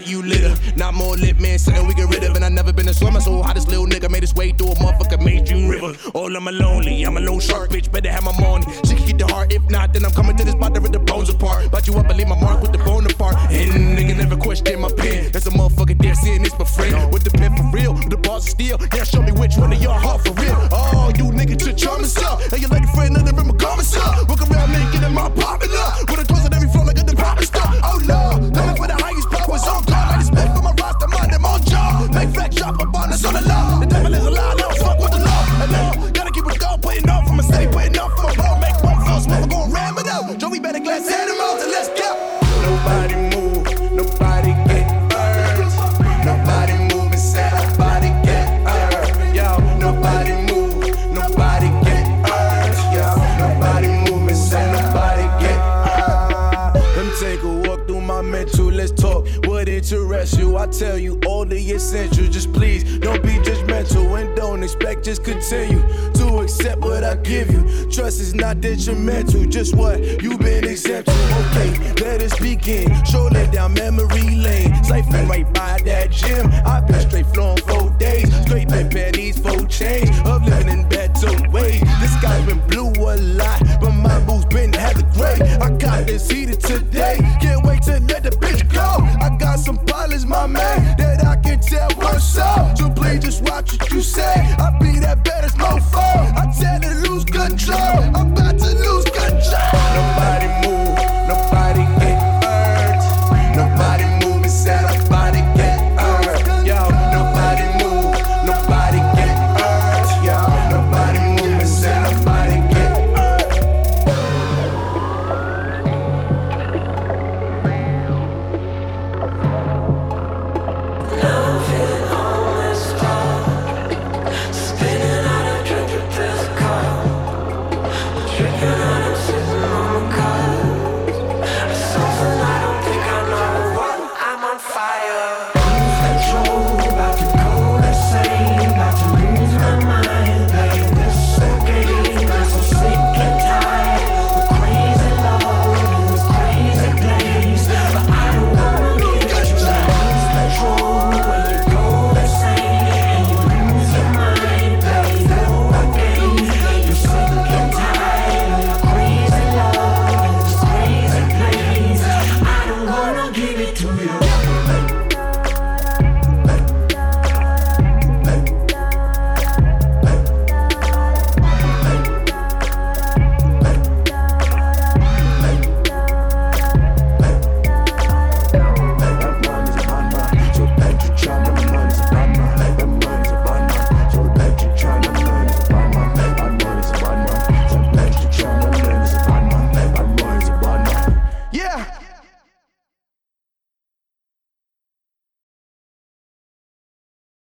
make you litter. Not more lit, man, something we get rid of. And I never been a swimmer, so how this little nigga made his way through a motherfucker made you river. Oh, I'm a lonely, I'm a lone shark, bitch, better have my money. She can get the heart, if not, then I'm coming to this spot to rip the bones apart. But you up and leave my mark with the bone apart. And nigga never question my pen. That's a motherfucker there seeing this my friend. With the pen for real, the bars are steel. Yeah, show me which one of y'all hard for real. Oh, you nigga to charm yourself. And your lady friend, none of them are coming, up. Walk around naked and my popular. With a clothes on every floor like a department store. Oh, Lord, coming for the highest powers on guard. I just spent for my roster, mind them on jaw. Make flex, shop up on us on the law. The devil is a lie, I don't fuck with the law. And now, gotta keep it going, putting off from a city, putting off from a ball. Make one flow, smoke, go ram it out. Joey better glass animals and let's go. Nobody move, nobody get hurt. Nobody move and say nobody get hurt. Yo, nobody move, nobody get hurt. Yo, nobody move and say nobody get hurt. Let me take a walk through my mental, let's talk. What interests you? I tell you all the essentials. Just please don't be judgmental and don't expect, just continue to accept what I give you. Trust is not detrimental, just what you've been exempt to. Okay, let us begin. Strolling down memory lane, siphoning right by that gym. I've been straight flowing 4 days, scraping pennies for change of living in better ways. This guy's been blue a lot, but my mood's been hella great. I got this heated today, can't wait to let the bitch go. I got some pilots, my man, that I can tell what's up. So please just watch what you say.